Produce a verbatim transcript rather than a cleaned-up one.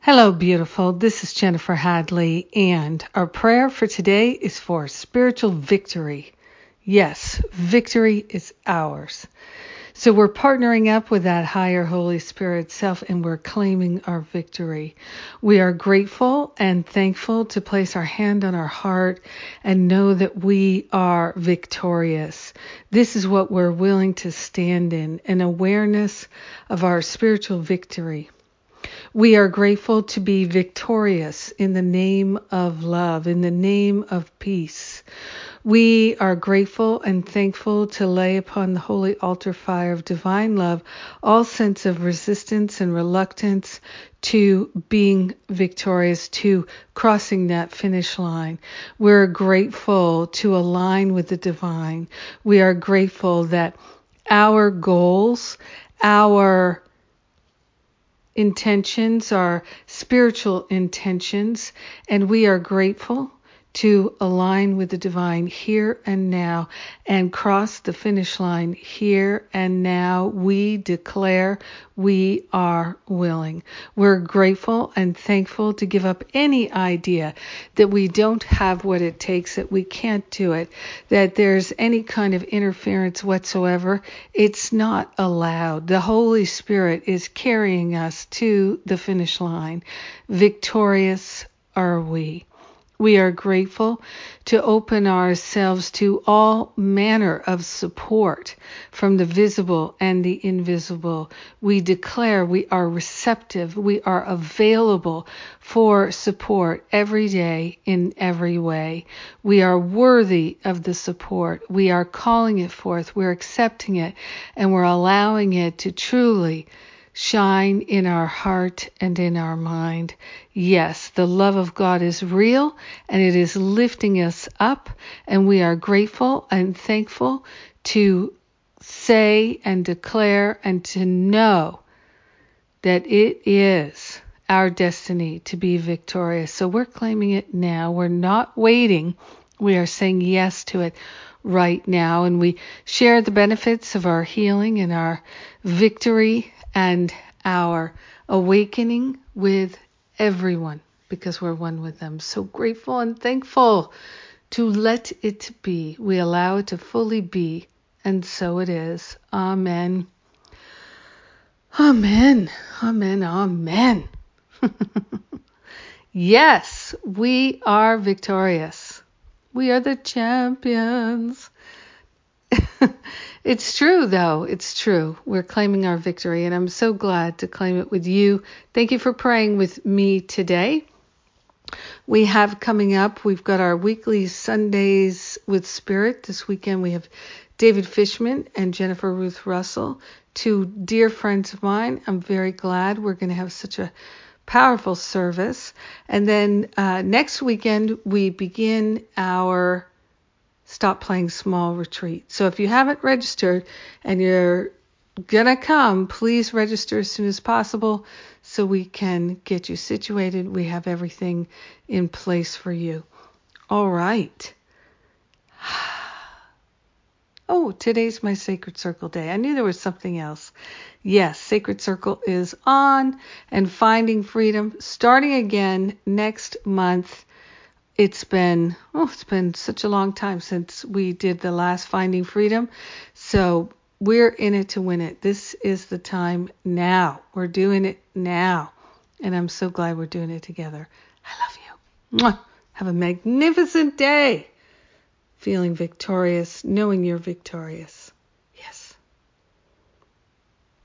Hello, beautiful. This is Jennifer Hadley, and our prayer for today is for spiritual victory. Yes, victory is ours. So we're partnering up with that higher Holy Spirit self, and we're claiming our victory. We are grateful and thankful to place our hand on our heart and know that we are victorious. This is what we're willing to stand in, an awareness of our spiritual victory. We are grateful to be victorious in the name of love, in the name of peace. We are grateful and thankful to lay upon the holy altar fire of divine love all sense of resistance and reluctance to being victorious, to crossing that finish line. We're grateful to align with the divine. We are grateful that our goals, our intentions are spiritual intentions, and we are grateful to align with the divine here and now and cross the finish line here and now. We declare we are willing. We're grateful and thankful to give up any idea that we don't have what it takes, that we can't do it, that there's any kind of interference whatsoever. It's not allowed. The Holy Spirit is carrying us to the finish line. Victorious are we. We are grateful to open ourselves to all manner of support from the visible and the invisible. We declare we are receptive. We are available for support every day in every way. We are worthy of the support. We are calling it forth. We're accepting it, and we're allowing it to truly shine in our heart and in our mind. Yes, the love of God is real, and it is lifting us up, and we are grateful and thankful to say and declare and to know that it is our destiny to be victorious. So we're claiming it now. We're not waiting. We are saying yes to it right now, and we share the benefits of our healing and our victory and our awakening with everyone because we're one with them. So grateful and thankful to let it be. We allow it to fully be, and so it is. Amen. Amen. Amen. Amen. Yes, we are victorious. We are the champions. It's true, though. It's true. We're claiming our victory, and I'm so glad to claim it with you. Thank you for praying with me today. We have coming up, we've got our weekly Sundays with Spirit. This weekend we have David Fishman and Jennifer Ruth Russell, two dear friends of mine. I'm very glad we're going to have such a powerful service. And then uh, next weekend we begin our Stop Playing Small retreat. So if you haven't registered and you're going to come, please register as soon as possible so we can get you situated. We have everything in place for you. All right. Oh, today's my Sacred Circle day. I knew there was something else. Yes, Sacred Circle is on, and Finding Freedom starting again next month. It's been, oh, it's been such a long time since we did the last Finding Freedom. So we're in it to win it. This is the time now. We're doing it now. And I'm so glad we're doing it together. I love you. Mwah. Have a magnificent day. Feeling victorious, knowing you're victorious.